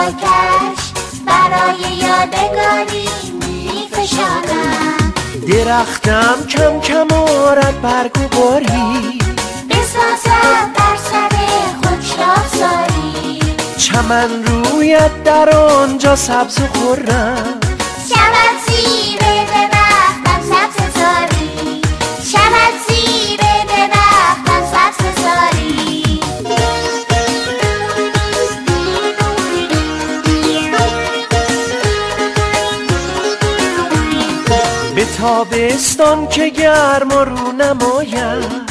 کش برای یادگاری میفشانم. درختم کم کم آرد برگ و باری، بسازد بر سر خود شاخساری. چمن رویت در آنجا سبز و خرم، شود زیر درختم سبززاری، شود زیر درختم سبززاری. به تابستان که گرم و رو نماید،